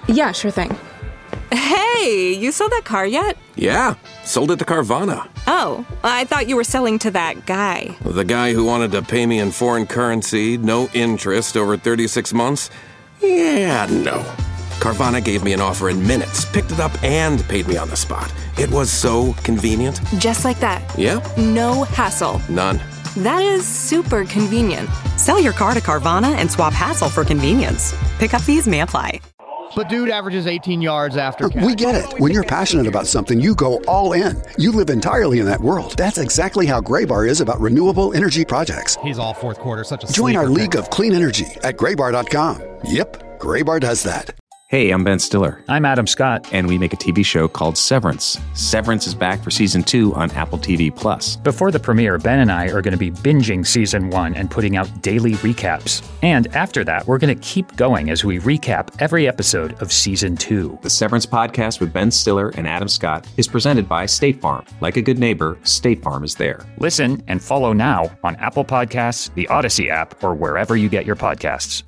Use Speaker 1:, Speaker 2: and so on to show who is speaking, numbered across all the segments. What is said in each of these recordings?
Speaker 1: Yeah, sure thing.
Speaker 2: Hey, you sold that car yet?
Speaker 3: Yeah, sold it to Carvana.
Speaker 2: Oh, I thought you were selling to that guy.
Speaker 3: The guy who wanted to pay me in foreign currency, no interest, over 36 months? Yeah, no. Carvana gave me an offer in minutes, picked it up, and paid me on the spot. It was so convenient.
Speaker 2: Just like that.
Speaker 3: Yep.
Speaker 2: No hassle.
Speaker 3: None.
Speaker 2: That is super convenient.
Speaker 4: Sell your car to Carvana and swap hassle for convenience. Pickup fees may apply.
Speaker 5: But dude averages 18 yards after catch.
Speaker 6: We get it. When you're passionate about something, you go all in. You live entirely in that world. That's exactly how Graybar is about renewable energy projects.
Speaker 5: He's all fourth quarter, such a
Speaker 6: Join our
Speaker 5: sleeper
Speaker 6: league
Speaker 5: pick.
Speaker 6: of clean energy at graybar.com. Yep, Graybar does that.
Speaker 7: Hey, I'm Ben Stiller.
Speaker 8: I'm Adam Scott.
Speaker 7: And we make a TV show called Severance. Severance is back for season 2 on Apple TV+.
Speaker 8: Before the premiere, Ben and I are going to be binging season 1 and putting out daily recaps. And after that, we're going to keep going as we recap every episode of season 2.
Speaker 7: The Severance podcast with Ben Stiller and Adam Scott is presented by State Farm. Like a good neighbor, State Farm is there.
Speaker 8: Listen and follow now on Apple Podcasts, the Odyssey app, or wherever you get your podcasts.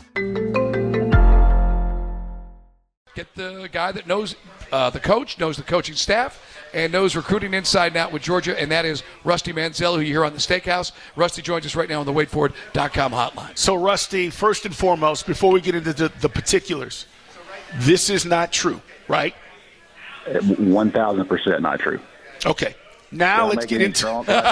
Speaker 9: Get the guy that knows the coach, knows the coaching staff, and knows recruiting inside and out with Georgia, and that is Rusty Mansell, who you hear on the Steakhouse. Rusty joins us right now on the waitforward.com hotline.
Speaker 10: So, Rusty, first and foremost, before we get into the particulars, this is not true, right?
Speaker 11: 1,000% not true.
Speaker 10: Okay. Now let's get into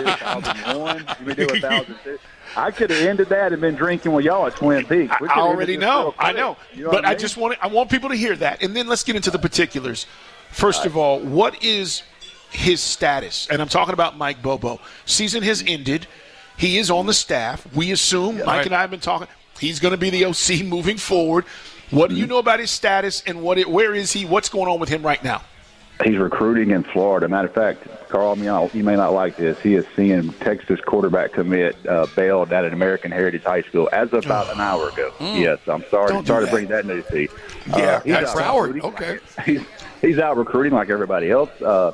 Speaker 11: I could have ended that and been drinking with y'all at Twin Peaks.
Speaker 10: I already know. I know.
Speaker 11: You know
Speaker 10: but
Speaker 11: I
Speaker 10: I just want people to hear that. And then let's get into the particulars. First of all, what is his status? And I'm talking about Mike Bobo. Season has ended. He is on the staff. We assume, Mike and I have been talking, he's going to be the OC moving forward. What do you know about his status and where is he? What's going on with him right now?
Speaker 11: He's recruiting in Florida. Matter of fact, Carl, you may not like this. He is seeing Texas quarterback commit bailed at an American Heritage High School as of about an hour ago. Yes, I'm sorry to bring that news to you.
Speaker 9: Yeah, that's Broward. Okay.
Speaker 11: He's out recruiting like everybody else.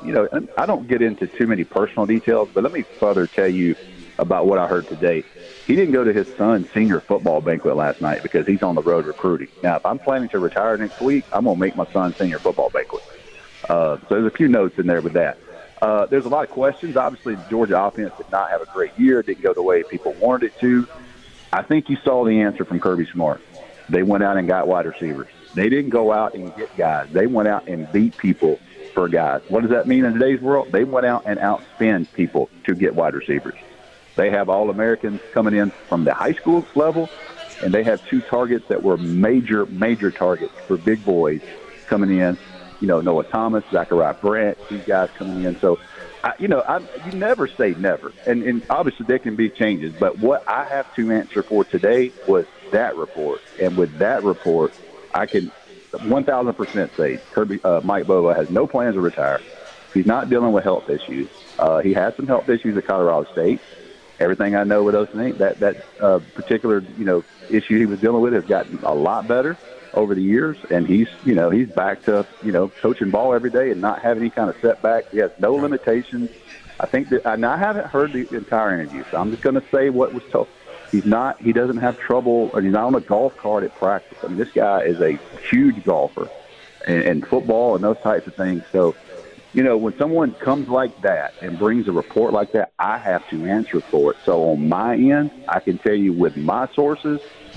Speaker 11: I don't get into too many personal details, but let me further tell you about what I heard today. He didn't go to his son's senior football banquet last night because he's on the road recruiting. Now, if I'm planning to retire next week, I'm going to make my son's senior football banquet. So there's a few notes in there with that. There's a lot of questions. Obviously, the Georgia offense did not have a great year. Didn't go the way people wanted it to. I think you saw the answer from Kirby Smart. They went out and got wide receivers. They didn't go out and get guys. They went out and beat people for guys. What does that mean in today's world? They went out and outspend people to get wide receivers. They have All-Americans coming in from the high school level, and they have 2 targets that were major targets for big boys coming in. Noah Thomas, Zachariah Brandt, these guys coming in. So, you never say never. And obviously there can be changes. But what I have to answer for today was that report. And with that report, I can 1,000% say Mike Bobo has no plans to retire. He's not dealing with health issues. He had some health issues at Colorado State. Everything I know with those things, that particular, issue he was dealing with has gotten a lot better over the years, and he's back to, coaching ball every day and not having any kind of setback. He has no limitations. I think that, and I haven't heard the entire interview, so I'm just going to say what was told. He doesn't have trouble, or he's not on a golf cart at practice. I mean, this guy is a huge golfer and football and those types of things. So, when someone comes like that and brings a report like that, I have to answer for it. So on my end, I can tell you with my sources,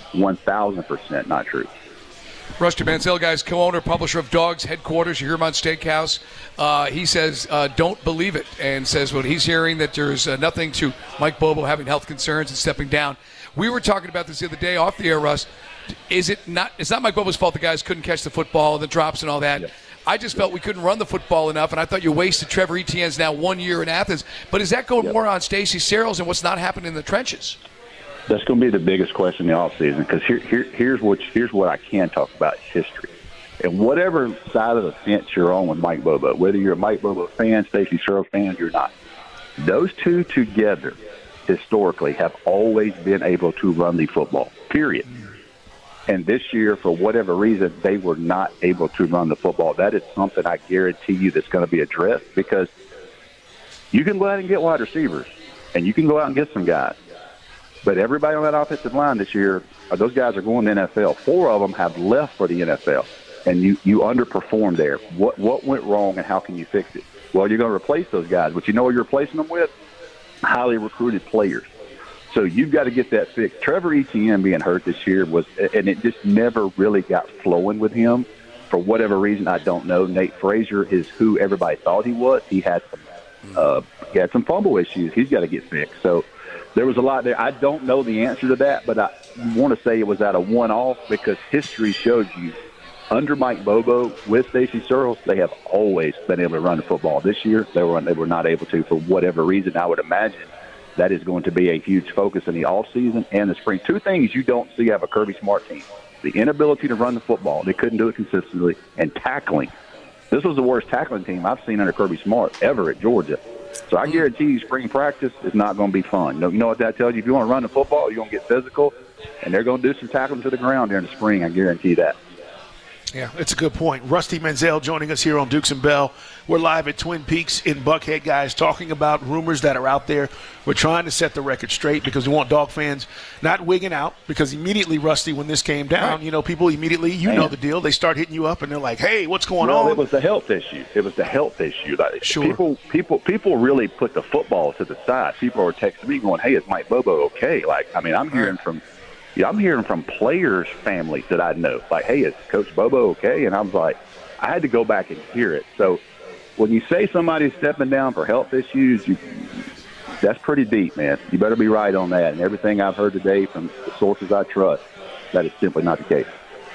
Speaker 11: 1,000% not true.
Speaker 9: Rusty Mansell, guys, co-owner, publisher of Dogs Headquarters. You hear him on Steakhouse. He says, don't believe it, and says what he's hearing, that there's nothing to Mike Bobo having health concerns and stepping down. We were talking about this the other day off the air, Russ. It's not Mike Bobo's fault the guys couldn't catch the football and the drops and all that. Yep. I just felt we couldn't run the football enough, and I thought you wasted Trevor Etienne's now 1 year in Athens. But is that going more on Stacey Searels and what's not happening in the trenches?
Speaker 11: That's going to be the biggest question in the offseason, because here's what I can talk about, history. And whatever side of the fence you're on with Mike Bobo, whether you're a Mike Bobo fan, Stacey Searels fan, you're not, those two together historically have always been able to run the football, period. And this year, for whatever reason, they were not able to run the football. That is something I guarantee you that's going to be addressed, because you can go out and get wide receivers, and you can go out and get some guys. But everybody on that offensive line this year, those guys are going to the NFL. 4 of them have left for the NFL. and you underperformed there. What went wrong, and how can you fix it? Well, you're going to replace those guys. But you know what you're replacing them with? Highly recruited players. So you've got to get that fixed. Trevor Etienne being hurt this year and it just never really got flowing with him for whatever reason. I don't know. Nate Frazier is who everybody thought he was. He had some fumble issues. He's got to get fixed. So there was a lot there. I don't know the answer to that, but I want to say it was at a one-off because history shows you under Mike Bobo with Stacey Searles, they have always been able to run the football. This year, they were not able to for whatever reason. I would imagine that is going to be a huge focus in the offseason and the spring. Two things you don't see out of a Kirby Smart team: the inability to run the football. They couldn't do it consistently, and tackling. This was the worst tackling team I've seen under Kirby Smart ever at Georgia. So I guarantee you spring practice is not going to be fun. You know what that tells you? If you want to run the football, you're going to get physical, and they're going to do some tackling to the ground during the spring. I guarantee that.
Speaker 10: Yeah, it's a good point. Rusty Menzel joining us here on Dukes and Bell. We're live at Twin Peaks in Buckhead, guys, talking about rumors that are out there. We're trying to set the record straight because we want Dog fans not wigging out, because immediately, Rusty, when this came down, people immediately, know the deal. They start hitting you up, and they're like, hey, what's going on?
Speaker 11: It was the health issue.
Speaker 10: Sure.
Speaker 11: People really put the football to the side. People are texting me going, hey, is Mike Bobo okay? I'm hearing from players' families that I know, like, hey, is Coach Bobo okay? And I was like, I had to go back and hear it. So when you say somebody's stepping down for health issues, that's pretty deep, man. You better be right on that. And everything I've heard today from the sources I trust, that is simply not the case.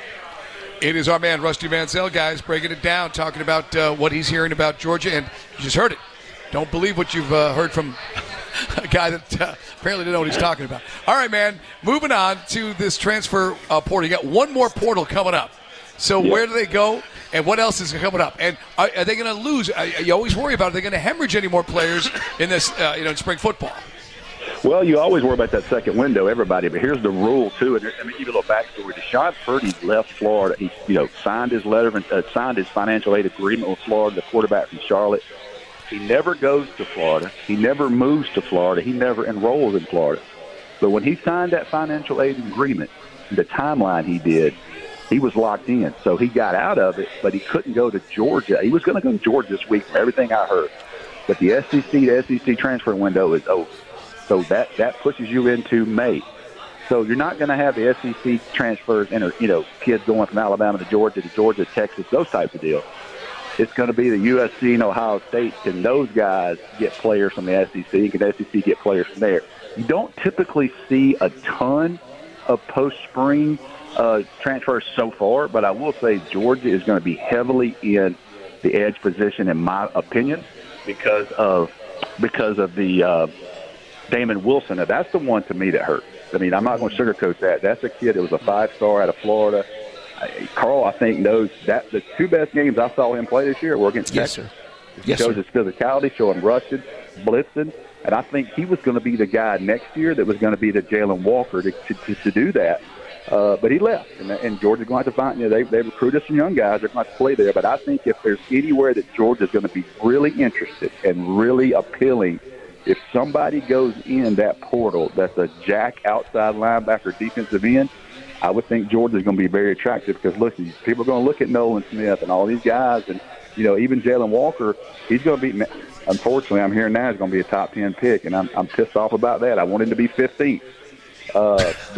Speaker 9: It is our man, Rusty Mansell, guys, breaking it down, talking about what he's hearing about Georgia. And you just heard it. Don't believe what you've heard from a guy that apparently didn't know what he's talking about. All right, man, moving on to this transfer portal. You got one more portal coming up. So where do they go, and what else is coming up? And are they going to lose? You always worry about, are they going to hemorrhage any more players in this, in spring football?
Speaker 11: Well, you always worry about that second window, everybody. But here's the rule, too. And let me give you a little backstory. Deshaun Purdy left Florida. He, signed his signed his financial aid agreement with Florida, the quarterback from Charlotte. He never goes to Florida. He never moves to Florida. He never enrolls in Florida. But when he signed that financial aid agreement, the timeline he did, he was locked in. So he got out of it, but he couldn't go to Georgia. He was going to go to Georgia this week from everything I heard. But the SEC transfer window is over. So that pushes you into May. So you're not going to have the SEC transfers, kids going from Alabama to Georgia, Texas, those types of deals. It's going to be the USC and Ohio State. Can those guys get players from the SEC? Can the SEC get players from there? You don't typically see a ton of post-spring transfers so far, but I will say Georgia is going to be heavily in the edge position, in my opinion, because of the Damon Wilson. Now, that's the one to me that hurt. I mean, I'm not going to sugarcoat that. That's a kid that was a 5-star out of Florida. Carl, I think, knows that the two best games I saw him play this year were against Texas. He showed his physicality, showing rushing, blitzing, and I think he was going to be the guy next year that was going to be the Jalen Walker to do that. But he left, and Georgia's going to have to find. They recruited some young guys. They're going to have to play there. But I think if there's anywhere that Georgia's going to be really interested and really appealing, if somebody goes in that portal that's a jack outside linebacker defensive end, I would think Georgia's going to be very attractive because, listen, people are going to look at Nolan Smith and all these guys, and, even Jalen Walker, he's going to be – unfortunately, I'm hearing now he's going to be a top 10 pick, and I'm pissed off about that. I want him to be 15th. So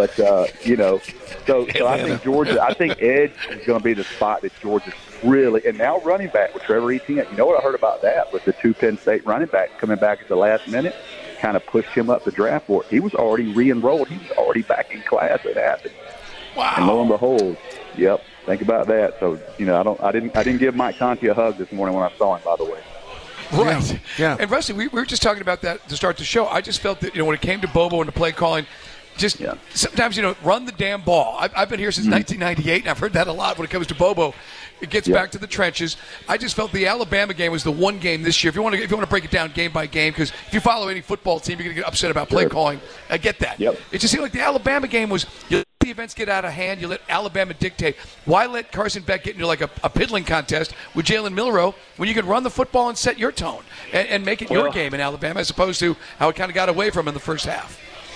Speaker 11: I think Georgia – I think edge is going to be the spot that Georgia's really – and now running back with Trevor Etienne. You know what I heard about that? Was the two Penn State running back coming back at the last minute kind of pushed him up the draft board. He was already re-enrolled. He was already back in class when it happened.
Speaker 9: Wow.
Speaker 11: And lo and behold, think about that. So, I didn't give Mike Conti a hug this morning when I saw him, by the way.
Speaker 9: Right.
Speaker 10: Yeah.
Speaker 9: And Rusty, we were just talking about that to start the show. I just felt that, when it came to Bobo and the play calling, sometimes, run the damn ball. I've been here since 1998, and I've heard that a lot when it comes to Bobo. It gets back to the trenches. I just felt the Alabama game was the one game this year. If you want to break it down game by game, because if you follow any football team, you're going to get upset about play calling. I get that.
Speaker 11: Yep.
Speaker 9: It just seemed like the Alabama game was you let the events get out of hand. You let Alabama dictate. Why let Carson Beck get into like a piddling contest with Jalen Milroe when you can run the football and set your tone and make it your game in Alabama, as opposed to how it kind of got away from in the first half?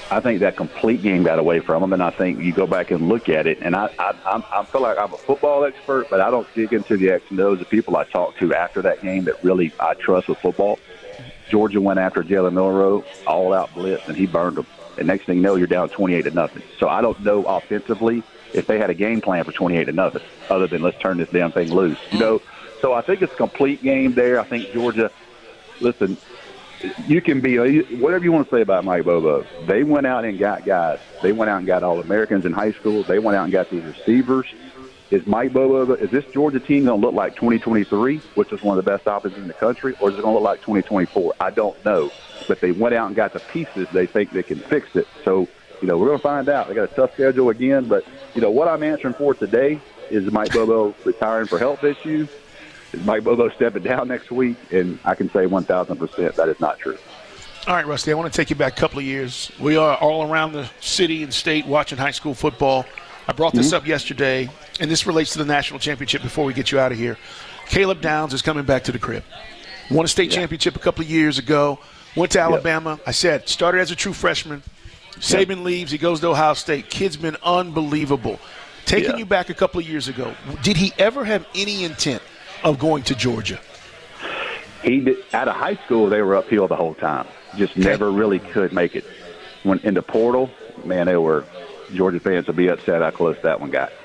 Speaker 11: I think that complete game got away from them, and I think you go back and look at it, and I feel like I'm a football expert, but I don't dig into the X and O's of people I talk to after that game that really I trust with football. Georgia went after Jalen Milroe, all-out blitz, and he burned them. And next thing you know, you're down 28-0. So I don't know offensively if they had a game plan for 28-0, other than let's turn this damn thing loose. You know, so I think it's a complete game there. I think Georgia, listen, you can be whatever you want to say about Mike Bobo. They went out and got guys. They went out and got All-Americans in high school. They went out and got these receivers. Is Mike Bobo, is this Georgia team going to look like 2023, which is one of the best offenses in the country, or is it going to look like 2024? I don't know. But they went out and got the pieces. They think they can fix it. So, we're going to find out. They got a tough schedule again. But, what I'm answering for today is Mike Bobo retiring for health issues. Is Mike Bobo stepping down next week? And I can say 1,000% that is not true.
Speaker 10: All right, Rusty, I want to take you back a couple of years. We are all around the city and state watching high school football. I brought this up yesterday, and this relates to the national championship before we get you out of here. Caleb Downs is coming back to the crib. Won a state championship a couple of years ago. Went to Alabama. I said, started as a true freshman. Saban leaves. He goes to Ohio State. Kid's been unbelievable. Taking you back a couple of years ago, did he ever have any intent of going to Georgia?
Speaker 11: He did. Out of high school, they were uphill the whole time. Just never really could make it. When in the portal, man, Georgia fans will be upset how close that one got.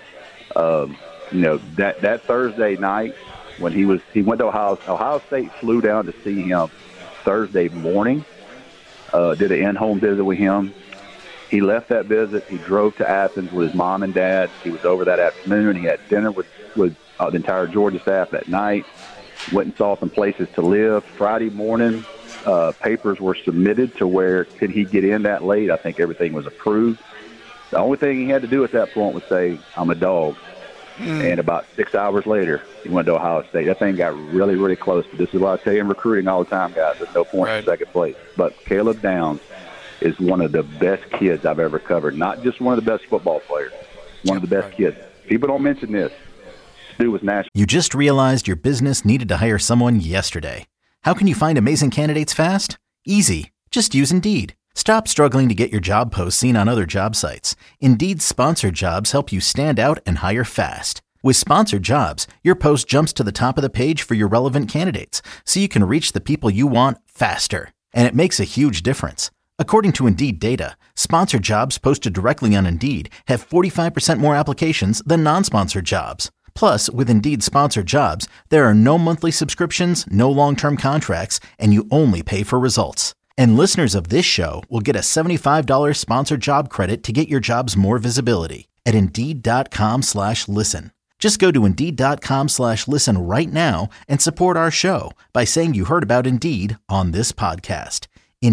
Speaker 11: That Thursday night when he went to Ohio State flew down to see him Thursday morning, did an in-home visit with him. He left that visit. He drove to Athens with his mom and dad. He was over that afternoon. He had dinner with the entire Georgia staff that night. Went and saw some places to live. Friday morning, papers were submitted to where could he get in that late. I think everything was approved. The only thing he had to do at that point was say, I'm a dog. And about 6 hours later, he went to Ohio State. That thing got really, really close. But this is what I tell you in recruiting all the time, guys. There's no point in second place. But Caleb Downs is one of the best kids I've ever covered. Not just one of the best football players. One of the best kids. People don't mention this. Stu was national.
Speaker 1: You just realized your business needed to hire someone yesterday. How can you find amazing candidates fast? Easy. Just use Indeed. Stop struggling to get your job posts seen on other job sites. Indeed's sponsored jobs help you stand out and hire fast. With sponsored jobs, your post jumps to the top of the page for your relevant candidates, so you can reach the people you want faster. And it makes a huge difference. According to Indeed data, sponsored jobs posted directly on Indeed have 45% more applications than non-sponsored jobs. Plus, with Indeed sponsored jobs, there are no monthly subscriptions, no long-term contracts, and you only pay for results. And listeners of this show will get a $75 sponsored job credit to get your jobs more visibility at Indeed.com/listen. Just go to Indeed.com/listen right now and support our show by saying you heard about Indeed on this podcast.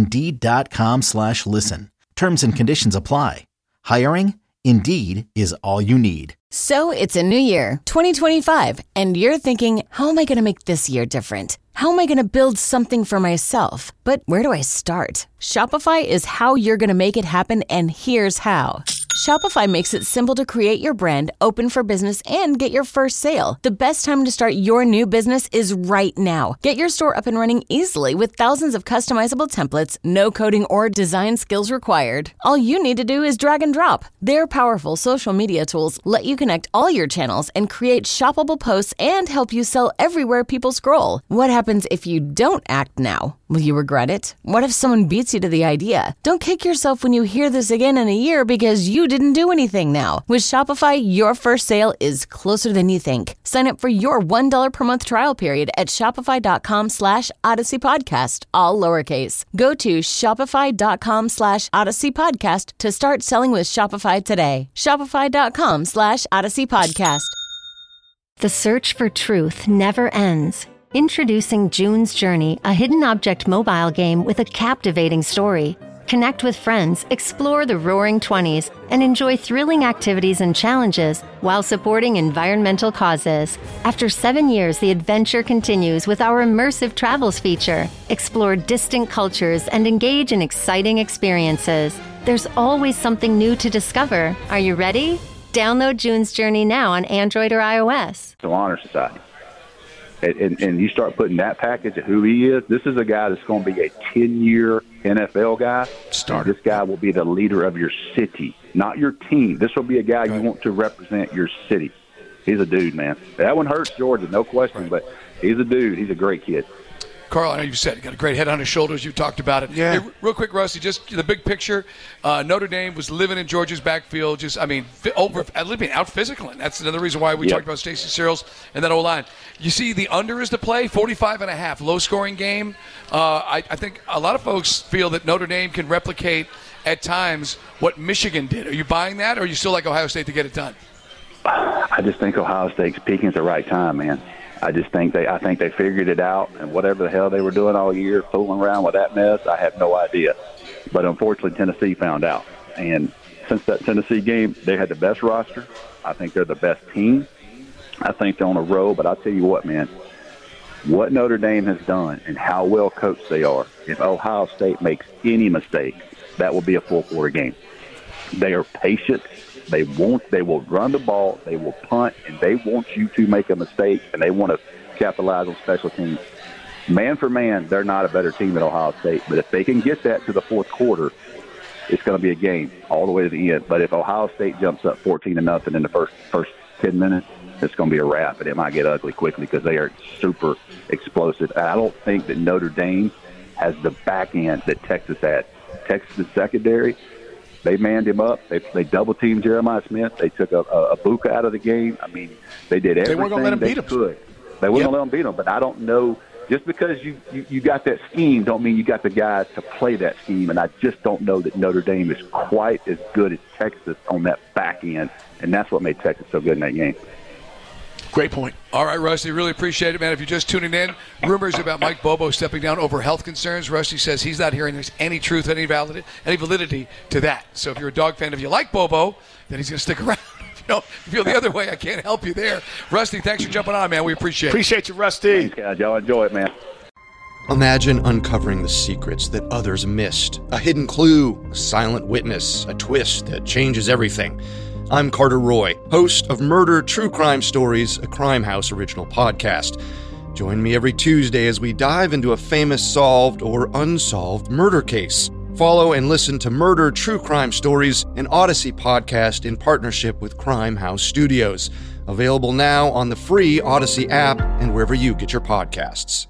Speaker 1: Indeed.com/listen. Terms and conditions apply. Hiring? Indeed is all you need.
Speaker 12: So it's a new year, 2025, and you're thinking, how am I going to make this year different? How am I going to build something for myself? But where do I start? Shopify is how you're going to make it happen, and here's how. Shopify makes it simple to create your brand, open for business, and get your first sale. The best time to start your new business is right now. Get your store up and running easily with thousands of customizable templates, no coding or design skills required. All you need to do is drag and drop. Their powerful social media tools let you connect all your channels and create shoppable posts and help you sell everywhere people scroll. What happens if you don't act now? Will you regret it? What if someone beats you to the idea? Don't kick yourself when you hear this again in a year because you didn't do anything now. With Shopify, your first sale is closer than you think. Sign up for your $1 per month trial period at shopify.com/Odyssey Podcast, all lowercase. Go to shopify.com/Odyssey Podcast to start selling with Shopify today. Shopify.com/Odyssey Podcast.
Speaker 13: The search for truth never ends. Introducing June's Journey, a hidden object mobile game with a captivating story. Connect with friends, explore the Roaring 20s, and enjoy thrilling activities and challenges while supporting environmental causes. After 7 years, the adventure continues with our immersive travels feature. Explore distant cultures and engage in exciting experiences. There's always something new to discover. Are you ready? Download June's Journey now on Android or iOS.
Speaker 11: The Honor Society. And you start putting that package of who he is, this is a guy that's going to be a 10-year NFL guy.
Speaker 10: Starter.
Speaker 11: This guy will be the leader of your city, not your team. This will be a guy you want to represent your city. He's a dude, man. That one hurts Georgia, no question, but he's a dude. He's a great kid.
Speaker 9: Carl, I know you said he got a great head on his shoulders. You talked about it.
Speaker 10: Yeah.
Speaker 9: Hey, real quick, Rusty, just the big picture. Notre Dame was living in Georgia's backfield. Living out physical. And that's another reason why we talked about Stacey Searles and that O-line. You see the under is the play, 45.5, low-scoring game. I think a lot of folks feel that Notre Dame can replicate at times what Michigan did. Are you buying that, or are you still like Ohio State to get it done?
Speaker 11: I just think Ohio State's peaking at the right time, man. I think they figured it out, and whatever the hell they were doing all year, fooling around with that mess, I have no idea. But unfortunately, Tennessee found out. And since that Tennessee game, they had the best roster. I think they're the best team. I think they're on a roll. But I'll tell you what, man, what Notre Dame has done and how well coached they are, if Ohio State makes any mistake, that will be a full-quarter game. They are patient. They will run the ball, they will punt, and they want you to make a mistake, and they want to capitalize on special teams. Man for man, they're not a better team than Ohio State. But if they can get that to the fourth quarter, it's going to be a game all the way to the end. But if Ohio State jumps up 14-0 in the first 10 minutes, it's going to be a wrap, and it might get ugly quickly because they are super explosive. I don't think that Notre Dame has the back end that Texas had. Texas' secondary, they manned him up. They double-teamed Jeremiah Smith. They took a Buka out of the game. I mean, they did everything they weren't going to let him beat him. They weren't going to let him beat him. But I don't know. Just because you got that scheme don't mean you got the guys to play that scheme. And I just don't know that Notre Dame is quite as good as Texas on that back end. And that's what made Texas so good in that game.
Speaker 10: Great point.
Speaker 9: All right, Rusty, really appreciate it, man. If you're just tuning in, rumors about Mike Bobo stepping down over health concerns. Rusty says he's not hearing there's any truth, any validity to that. So if you're a dog fan, if you like Bobo, then he's going to stick around. If you feel the other way, I can't help you there. Rusty, thanks for jumping on, man. We appreciate it.
Speaker 10: Appreciate you, Rusty.
Speaker 11: Thanks, guys. Y'all enjoy it, man.
Speaker 14: Imagine uncovering the secrets that others missed. A hidden clue, a silent witness, a twist that changes everything. I'm Carter Roy, host of Murder True Crime Stories, a Crime House original podcast. Join me every Tuesday as we dive into a famous solved or unsolved murder case. Follow and listen to Murder True Crime Stories, an Odyssey podcast in partnership with Crime House Studios. Available now on the free Odyssey app and wherever you get your podcasts.